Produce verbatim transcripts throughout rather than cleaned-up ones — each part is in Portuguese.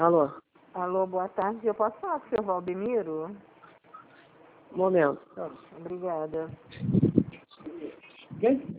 Alô? Alô, boa tarde. Eu posso falar com o senhor Valdemiro? Um momento. Obrigada. Quem?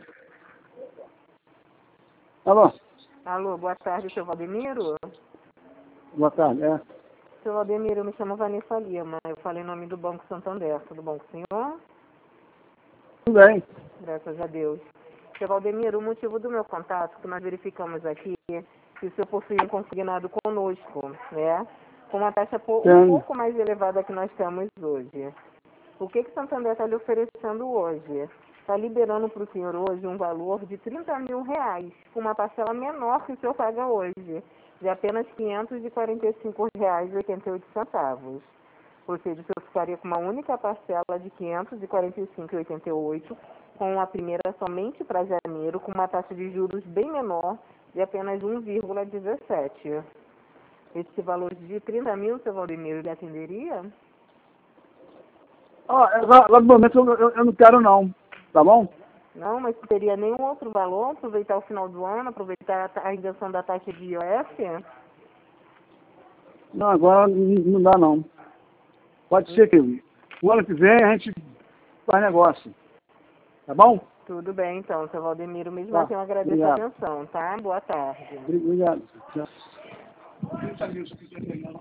Alô? Alô, boa tarde, senhor Valdemiro? Boa tarde, é. Senhor Valdemiro, eu me chamo Vanessa Lima. Eu falei em nome do Banco Santander. Tudo bom com o senhor? Tudo bem. Graças a Deus. Senhor Valdemiro, o motivo do meu contato, que nós verificamos aqui, que o senhor possui um consignado conosco, né? Com uma taxa po- um pouco mais elevada que nós temos hoje. O que que o Santander está lhe oferecendo hoje? Está liberando para o senhor hoje um valor de trinta mil reais, com uma parcela menor que o senhor paga hoje, de apenas quinhentos e quarenta e cinco reais e oitenta e oito centavos. Ou seja, o senhor ficaria com uma única parcela de quinhentos e quarenta e cinco reais e oitenta e oito centavos, com a primeira somente para janeiro, com uma taxa de juros bem menor, de apenas um vírgula dezessete. Esse valor de trinta mil, seu Valdemiro, ele atenderia? Ó, agora agora no momento eu, eu, eu não quero não, tá bom? Não, mas teria nenhum outro valor? Aproveitar o final do ano, aproveitar a ta- a isenção da taxa de I O F? Não, agora não, não dá não. Pode ser que o ano que vem a gente faz negócio, tá bom? Tudo bem, então, seu Valdemiro. Mesmo Tá, assim, eu agradeço a obrigado. atenção, tá? Boa tarde. Obrigado. Tchau.